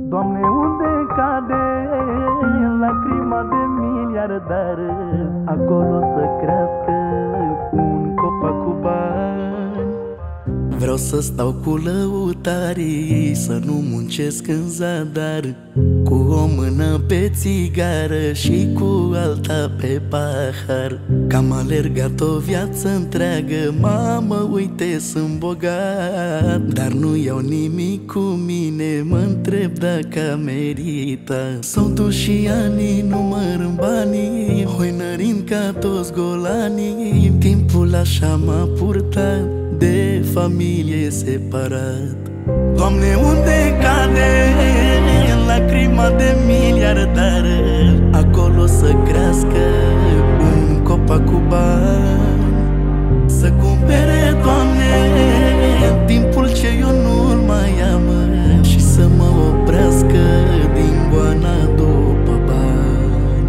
Doamne, unde cade lacrima de miliardar, acolo să crească un copac cu bani. Vreau să stau cu lăutarii, să nu muncesc în zadar, cu o mână pe țigară și cu alta pe pahar. Că am alergat o viață întreagă, mamă, uite, sunt bogat, dar nu iau nimic cu mine, mă întreb dacă merită. S-au dus și anii, număr banii, hoinărind ca toți golanii. Timpul așa m-a purtat, de familie separat. Doamne, unde cade lacrima de miliardar, acolo să crească un copac cu bani. Să cumpere, Doamne, timpul ce eu nu-l mai am și să mă oprească din goana după bani.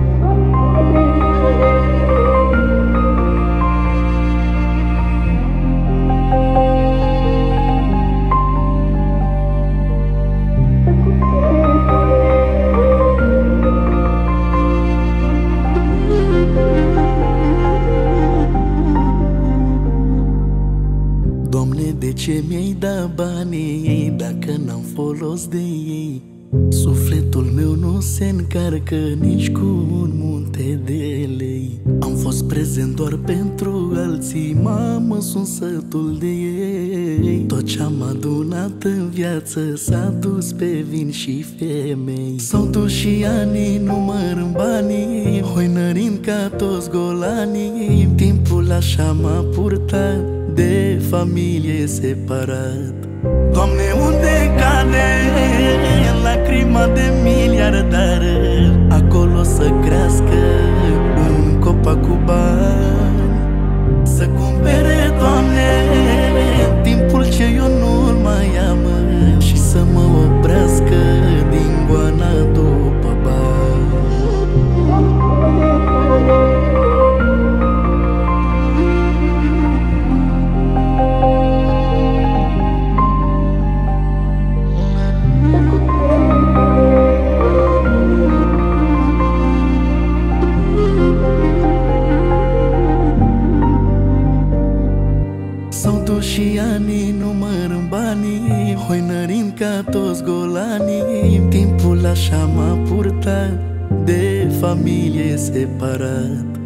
Doamne, de ce mi-ai dat banii dacă n-am folos de ei? Sufletul meu nu se încarcă nici cu un munte de lei. Am fost prezent doar pentru alții, mamă, sunt sătul de ei. Tot ce-am adunat în viață s-a dus pe vin și femei. S-au dus și anii, număr banii, hoinărind ca toți golanii. Timpul așa m-a purtat, de familie separat. Doamne, unde cade lacrima de miliardar, acolo să crească un copac cu bani. Să cumpere, Doamne, timpul ce eu nu-l mai am și să mă oprească din goana după bani. S-au dus și anii, număr banii, hoinărind ca toți golanii. Timpul așa m-a purtat, de familie separat.